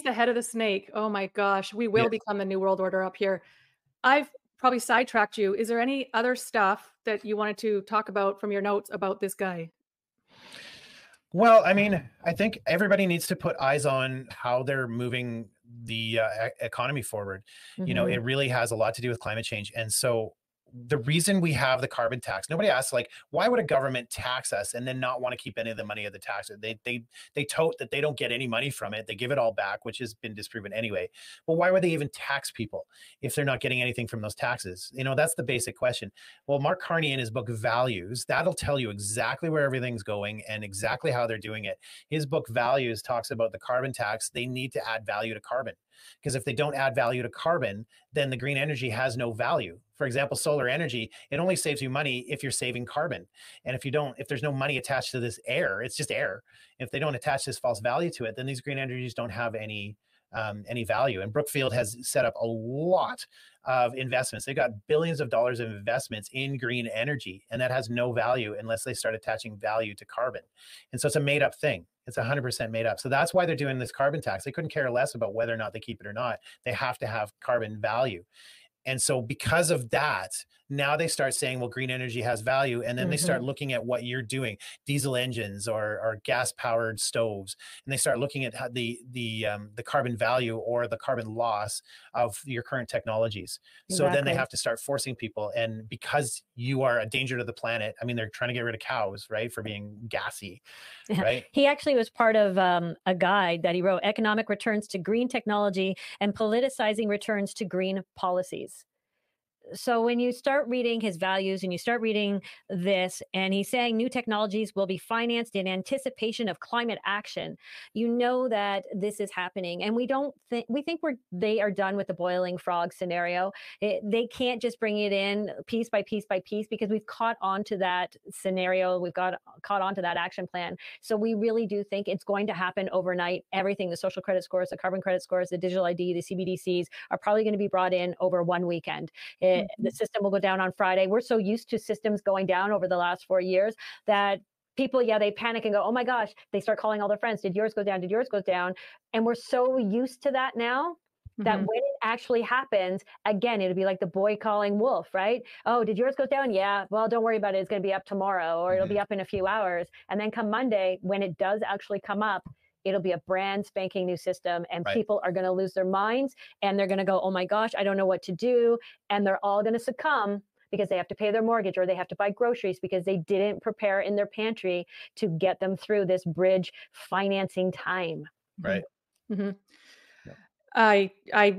the head of the snake. Oh my gosh, we will Yes. become the new world order up here. I've probably sidetracked you. Is there any other stuff that you wanted to talk about from your notes about this guy? Well, I mean, I think everybody needs to put eyes on how they're moving the economy forward. You know, it Mhm. really has a lot to do with climate change. And so the reason we have the carbon tax, nobody asks like, why would a government tax us and then not want to keep any of the money of the tax? They tote that they don't get any money from it. They give it all back, which has been disproven anyway. Well, why would they even tax people if they're not getting anything from those taxes? You know, that's the basic question. Well, Mark Carney in his book Values, that'll tell you exactly where everything's going and exactly how they're doing it. His book Values talks about the carbon tax. They need to add value to carbon because if they don't add value to carbon, then the green energy has no value. For example, solar energy, it only saves you money if you're saving carbon. And if there's no money attached to this air, it's just air. If they don't attach this false value to it, then these green energies don't have any value. And Brookfield has set up a lot of investments. They've got billions of dollars of investments in green energy, and that has no value unless they start attaching value to carbon. And so it's a made up thing. It's 100% made up. So that's why they're doing this carbon tax. They couldn't care less about whether or not they keep it or not. They have to have carbon value. And so because of that, now they start saying, well, green energy has value. And then they start Mhm. looking at what you're doing, diesel engines or gas powered stoves. And they start looking at how the carbon value or the carbon loss of your current technologies. So then they Exactly. have to start forcing people. And because you are a danger to the planet, I mean, they're trying to get rid of cows, right? For being gassy, right? He actually was part of a guide that he wrote, Economic Returns to Green Technology and Politicizing Returns to Green Policies. So when you start reading his values and you start reading this, and he's saying new technologies will be financed in anticipation of climate action, you know that this is happening. And we think they are done with the boiling frog scenario. They can't just bring it in piece by piece by piece because we've caught on to that scenario. We've got caught on to that action plan. So we really do think it's going to happen overnight. Everything, the social credit scores, the carbon credit scores, the digital ID, the CBDCs are probably going to be brought in over one weekend. The Mhm. system will go down on Friday. We're so used to systems going down over the last 4 years that people, yeah, they panic and go, oh my gosh, they start calling all their friends. Did yours go down? Did yours go down? And we're so used to that now that Mhm. when it actually happens, again, it'll be like the boy calling wolf, right? Oh, did yours go down? Yeah. Well, don't worry about it. It's going to be up tomorrow or it'll Mhm. be up in a few hours. And then come Monday, when it does actually come up, it'll be a brand spanking new system and Right. people are going to lose their minds and they're going to go, oh my gosh, I don't know what to do. And they're all going to succumb because they have to pay their mortgage or they have to buy groceries because they didn't prepare in their pantry to get them through this bridge financing time. Mhm. Right. Mhm. Yeah. I